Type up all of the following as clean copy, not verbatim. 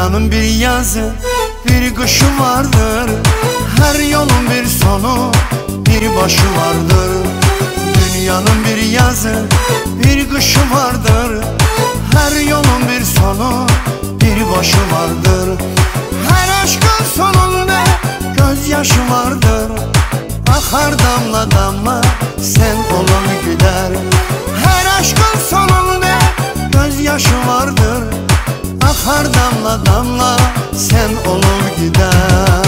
Dünyanın bir yazı, bir kışı vardır. Her yolun bir sonu, bir başı vardır. Dünyanın bir yazı, bir kışı vardır. Her yolun bir sonu, bir başı vardır. Her aşkın sonunda gözyaşı vardır. Akar damla damla, sen olur gider. Her aşkın sonunda gözyaşı vardır. Akar damla damla, sen olur gider.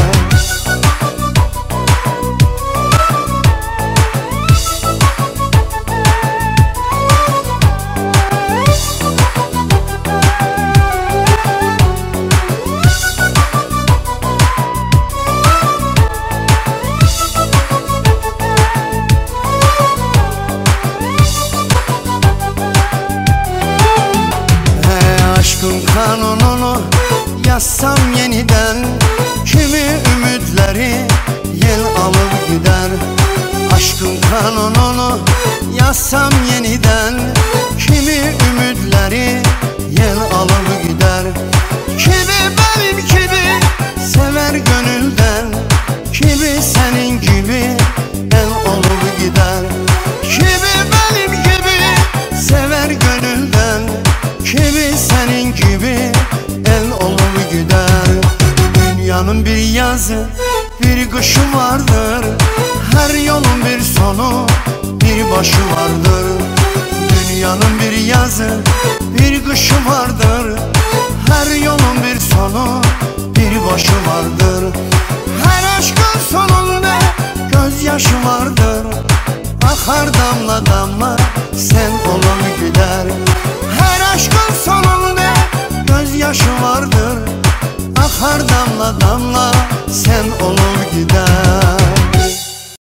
Aşkın kanununu yazsam yeniden, kimi ümitleri yel alıp gider. Aşkın kanununu yazsam yeniden, kimi ümitleri yel alıp gider. Kimi benim gibi sever gönülden, kimi senin gibi el olup gider. Kimi benim gibi sever gönülden, kimi senin gibi el olup gider. Dünyanın bir yazı, bir kışı vardır. Her yolun bir sonu, bir başı vardır. Dünyanın bir yazı, bir kışı vardır. Her yolun bir sonu, bir başı vardır. Her aşkın sonunda gözyaşı vardır. Akar damla damla, sen olup gider. Her aşkın sonunda gözyaşı vardır. Akar damla damla, sen olur